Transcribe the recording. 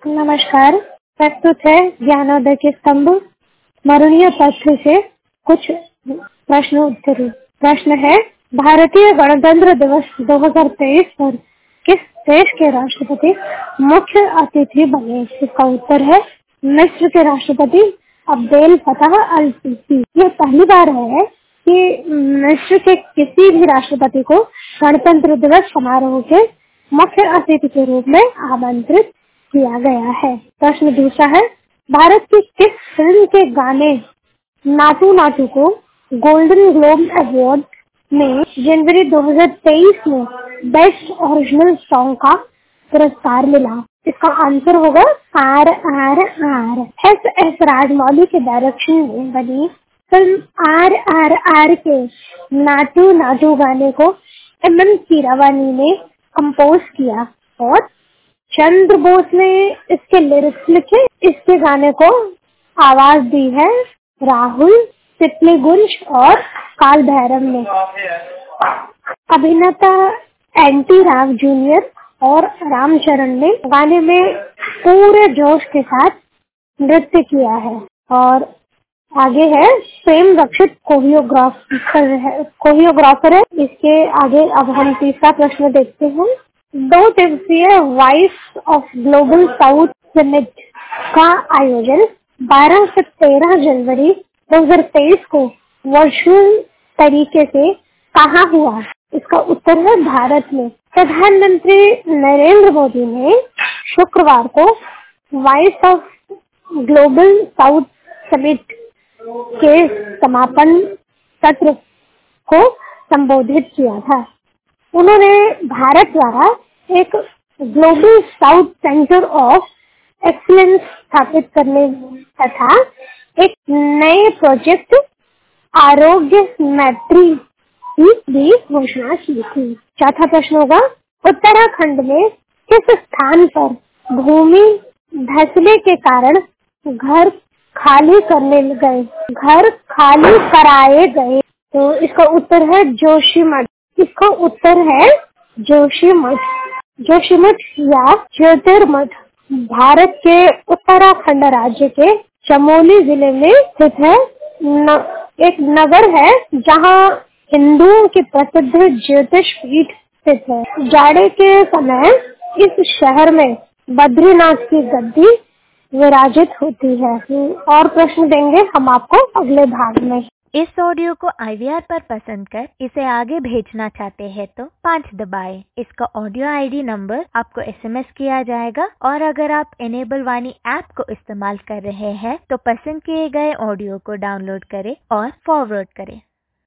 नमस्कार। प्रस्तुत है ज्ञानोदय के स्तंभ स्मरणीय तथ्य से कुछ प्रश्न उत्तरी। प्रश्न है, भारतीय गणतंत्र दिवस 2023 पर किस देश के राष्ट्रपति मुख्य अतिथि बने? इसका उत्तर है मिस्र के राष्ट्रपति अब्देल फतह अल सीसी। यह पहली बार है कि मिस्र के किसी भी राष्ट्रपति को गणतंत्र दिवस समारोह के मुख्य अतिथि के रूप में आमंत्रित किया गया है। प्रश्न दूसरा है, भारत की किस फिल्म के गाने नाटू नाटू को गोल्डन ग्लोब अवार्ड में जनवरी 2023 में बेस्ट ओरिजिनल सॉन्ग का पुरस्कार मिला? इसका आंसर होगा RRR। एस राजमौली के डायरेक्शन में बनी फिल्म RRR के नाटू नाटू गाने को MM कीरवानी ने कंपोज किया और चंद्र बोस ने इसके लिरिक्स लिखे। इसके गाने को आवाज दी है राहुल सिप्लीगंज और काल भैरव ने। अभिनेता NT राव जूनियर और रामचरण ने गाने में पूरे जोश के साथ नृत्य किया है। और आगे है, प्रेम रक्षित कोरियोग्राफर है। इसके आगे अब हम तीसरा प्रश्न देखते हैं। 2 दिवसीय Voice of Global South Summit का आयोजन 12 से 13 जनवरी 2023 को वर्चुअल तरीके से कहाँ हुआ? इसका उत्तर है भारत में। प्रधानमंत्री नरेंद्र मोदी ने शुक्रवार को Voice of Global South Summit के समापन सत्र को संबोधित किया था। उन्होंने भारत द्वारा एक Global South centre of excellence स्थापित करने तथा एक नए प्रोजेक्ट आरोग्य मैत्री की भी घोषणा की थी। चौथा प्रश्न होगा, उत्तराखंड में किस स्थान पर भूमि धंसने के कारण घर खाली कराए गए? तो इसका उत्तर है जोशीमठ। इसका उत्तर है जोशीमठ। जोशीमठ या ज्योतिर्मठ भारत के उत्तराखंड राज्य के चमोली जिले में स्थित है। एक नगर है जहां हिंदुओं की प्रसिद्ध ज्योतिष पीठ स्थित है। जाड़े के समय इस शहर में बद्रीनाथ की गद्दी विराजित होती है। और प्रश्न देंगे हम आपको अगले भाग में। इस ऑडियो को IVR पर पसंद कर इसे आगे भेजना चाहते हैं तो 5 दबाएं। इसका ऑडियो ID नंबर आपको SMS किया जाएगा और अगर आप इनेबल वाणी ऐप को इस्तेमाल कर रहे हैं तो पसंद किए गए ऑडियो को डाउनलोड करें और फॉरवर्ड करें।